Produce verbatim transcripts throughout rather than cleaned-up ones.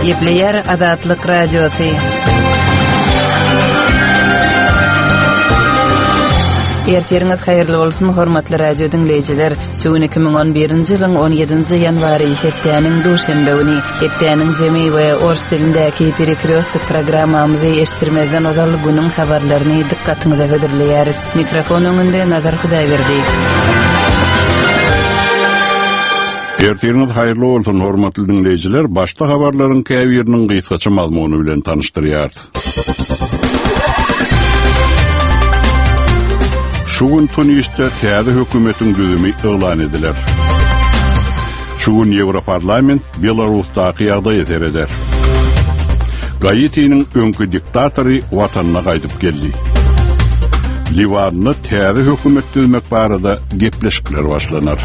Ýepleýär Azatlyk Radiosy. Erтериňiz haýyrly bolsun, hormatly radio dinleýijiler. Şuň iki ming on birinji ýylyň on ýedinji ýanwary hepdeniň duşanbe güni hepdeniň jemy we ors dilindäki Перекрёсток programmamyzy eşitdirmezden ozal günüň habarlaryny dikkatiňize hödürleýäris. Mikrofon öňünde Nazar Hudaýberdi. Erteriňiz haýyrly bolsun, hormatly dinleýijiler. Başda habarlaryň käbiriniň gysgaça mazmuny bilen tanışdyrýar. Şugun Tunis'te täze hökümetiň düzümi elan ediler. Şugun Ýewroparlament Belarusdaky ýagdaýy tereder. Gaitiniň öňkü diktatory watanyna gaýdyp geldi. Liwanyny täze hökümet düzmek barada gepleşikler başlanar.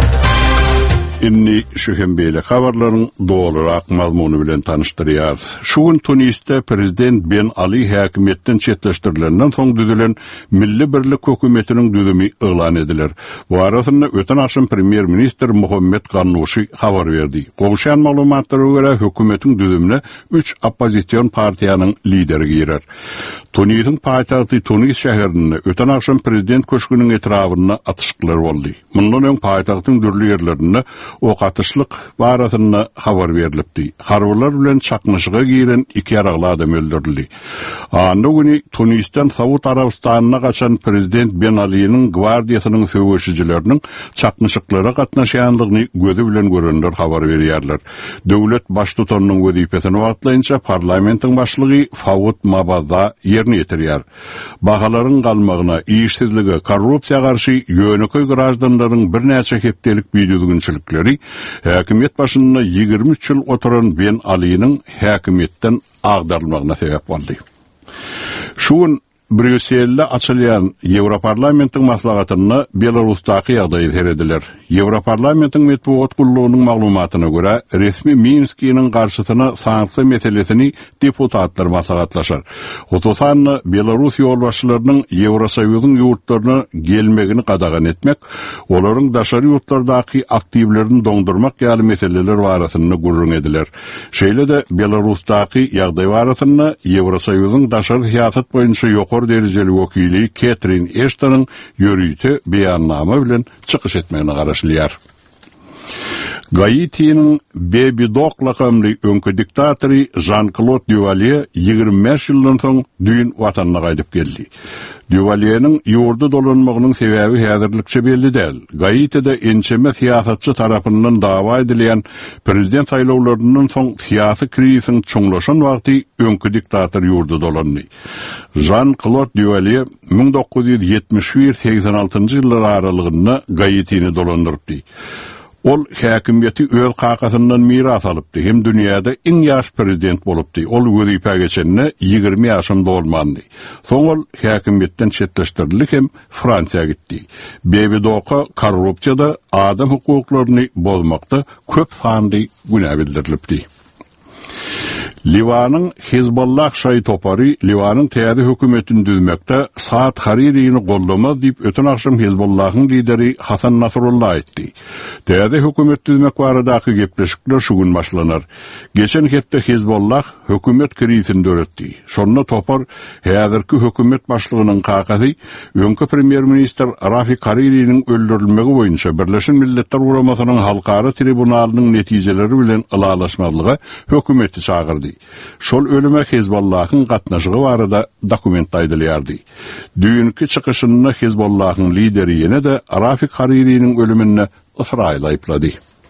Inni şu hem beýle habarlaryň dogrurak mazmuny bilen tanışdyrýar. Şugun Tunis'te Prezident Ben Ali häkimetden çetleşdirilenden soň düzülen Milli Birlik hökümetiniň düzümi elan ediler. Bu arasynda öten akşam Premier Minister Muhammed Garnouchi habar berdi. Gowşan maglumatlara görä hökümetiň düzümine üç opposision partiýanyň lideri girer. Tunis'in paýtagty Tunis şäherinde öten akşam prezident köşküniň etrawyna atışyklar boldy. Mundan öň paýtagtyň dürli ýerlerinde ok atışlyk barasyna habar berilipdi. Harbylar bilen çakmışyga giren iki ýaragly adam öldürildi. Anda güni Tunis'ten Saud Arabistanyna gaçan Prezident Ben Ali'niň gwardiýasynyň söwüşçileriniň çakmışyklary gatnaşýanlygyny gözü bilen görenler habar berýärler. Döwlet baş tutanyň wezipesini wagtlaýynça parlamentiň başlygy Fawad Mabada ýerine ýetirýär. Bahalaryň galmagyna, işsizlige, korrupsiýa garşy ýöneköy grajdanlaryň bir näçe hepdelik biýdüzgünçilikleri häkimet başynda ýygrimi üç ýyl oturan Ben Ali'niň häkimetden agdarylmagyna sebäp boldy. Şuň Brüsselde açylýan Ýewroparlamentiň maslahatyna Belarusdaky ýagdaýy terediler. Ýewroparlamentiň medeniýet gullugynyň maglumatyna görä, resmi Minskiň garşysyna sanksiýa meselesini deputatlar maslahatlaşar. Hususan Belarus ýolbaşçylarynyň Ýewrosoýuzyň ýurtlaryna gelmegini gadagan etmek, olaryň daşary ýurtlardaky aktivlerini doňdurmak ýaly meseleler barasynda gurrun ediler. Şeýle-de Belarusdaky ýagdaýy barasynda Ýewrosoýuzyň daşary siýasat boýunça ýokary dereceli wekili Catherine Ashton'ın ýörüýte beýannama bilen çykyş etmegine garaşlýar. Gaitiniň Bebidok lakamly öňkü diktatory Jean-Claude Duvalier ýygrimi beş ýyldan soň düýün watanyna gaýdyp geldi. Duvalier'niň ýurdu dolanmagynyň sebäbi häzirlikçe belli däl. Gaitide ençeme siýasatçy tarapyndan dawa edilýän prezident saýlawlarynyň soň siýasy krizisiň çoňlaşan wagty öňkü diktator ýurdu dolandy. Jean-Claude Duvalier ming dokuz ýüz ýetmiş bir seksen altynjy ýyllar aralygynda Gaitini dolandyrypdy. Ol häkimiyeti öz kakasından miras alypdy. Hem dünýäde iň ýaş prezident bolupdy. Ol wezipä geçenne ýygrimi ýaşynda bolmandy. Soň ol häkimiýetden çetleşdirilip hem Fransiýa gitdi. Bebidoka korrupsiýada, adam hukuklaryny bozmakda köp sandy günä bildirilipdi. Liwanyň Hizbollah şaý topary Liwanyň täze hökümetini düzmekde Saad Haririýni gollamaz diýip öten akşam Hizbollahyň lideri Hasan Nasrullah aýtdy. Täze hökümet düzmek baradaky gepleşikler şu gün başlanar. Geçen hepde Hizbollah hökümet krizini döretdi. Şonda topar häzirki hökümet başlygynyň kakasy öňkü premier minister Rafik Haririýniň öldürilmegi boýunça Birleşen Milletler Guramasynyň halkara tribunalynyň netijeleri bilen ılalaşmazlyga hökümeti çağırdy. Şol ölüme Hizbollahyň gatnaşygy barada dokument aýdylýardy. Düýünki çykyşynda Hizbollahyň lideri ýene de Rafik Haririýniň ölümine Israil aýplady.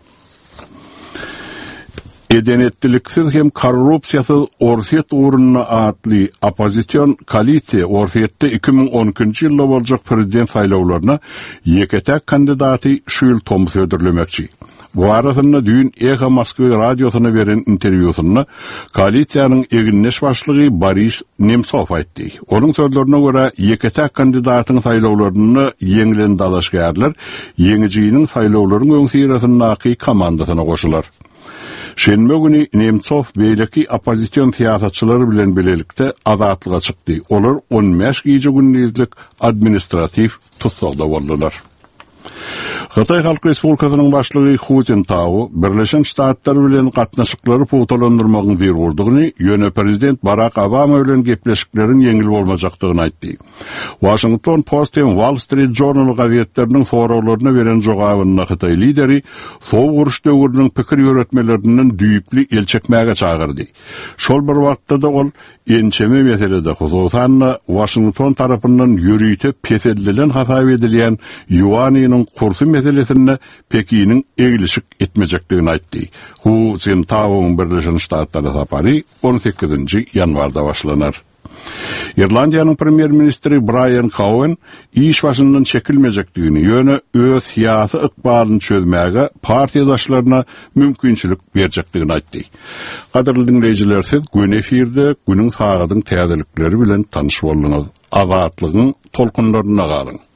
Edenetliksiz hem korrupsiýasy Orset uğruna atly opposition koalisiýa Orsetde iki ming on üçinji ýylda boljak prezident saýlawlaryna ýeketek kandidaty şu ýyl Toms ödürlemekçi. Bu arasynda düýün Eha Moskwa radiosyna beren interwýusynda koalisiýanyň eginleş başlygy Boris Nemtsov aýtdy. Onuň sözlerine görä ýeketek kandidatyň saýlawlaryny ýeňilen dalaşgärler ýeňijiňiň saýlawlaryň öňsirasyndaky komandasyna goşular. Şenme günü Nemtsov beýleki opposition siýasatçylary bilen bilelikde azatlyga çykdy. Olar on beş gije günlük administrativ tutsakda boldylar. Xitay Halk Respublikasynyň başlygy Hu Jintao Birleşen Ştatlar bilen gatnaşyklary puwtalandyrmagyň zerurdygyny, ýöne prezident Barack Obama bilen gepleşikleriň ýeňil bolmajakdygyny aýtdy. Washington Post hem Wall Street Journal gazetleriniň sorawlaryna beren jogabyna Xitay lideri sow uruş döwrüniň pikir ýöretmelerinden düýüpli elçekmäge çagyrdy. Şol bir wagtda da ol ençeme meselede hususan Washington tarapyndan ýürüýtip pesellilen hasap edilen yuanynyň kursy meselesinde Pekinin egilişik etmejekdigini aýtdy. Hu Jintao Birleşen Ştatlara sapary on sekizinji ýanwarda başlanar. İrlandiýanyň premier ministri Brian Cowen iş başyndan çekilmejekdigini, ýöne öz syýasy ykbalyny çözmäge partiýadaşlaryna mümkinçilik berjekdigini aýtdy. Gaderly dinleýijiler, siz gün efirde günüň sagadyň täzelikleri bilen tanyş boldyňyz. Azatlygyň tolkunlaryna galyň.